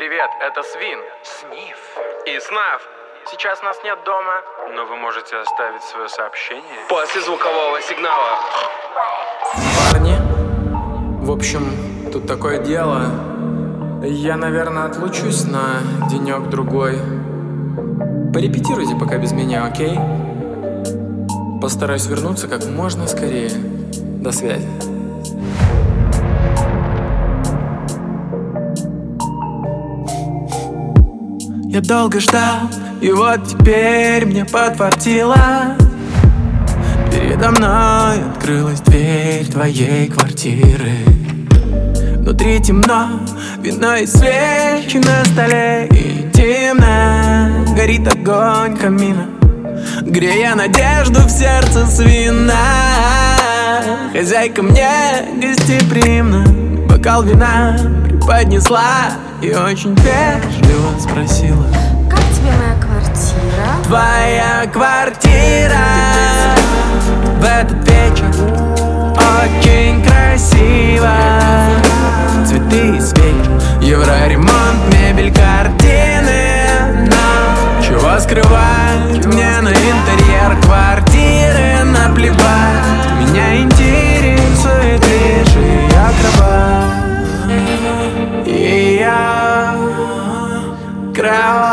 Привет, это Свин. Сниф. И Снаф. Сейчас нас нет дома, но вы можете оставить свое сообщение после звукового сигнала. Парни, в общем, тут такое дело. Я, наверное, отлучусь на денек-другой. Порепетируйте пока без меня, окей? Постараюсь вернуться как можно скорее. До связи. Я долго ждал, и вот теперь мне подфартило. Передо мной открылась дверь твоей квартиры. Внутри темно, вино и свечи на столе. И интимно горит огонь камина, грея надежду в сердце свина. Хозяйка мне гостеприимно бокал вина преподнесла и очень вежливо спросила: как тебе моя квартира? твоя квартира в этот вечер очень красиво. Цветы и свечи, евроремонт, мебель, картины. Но чего скрывать мне на интерьер квартиры наплевать. Меня интересует лишь ее кровать. Ее кровать.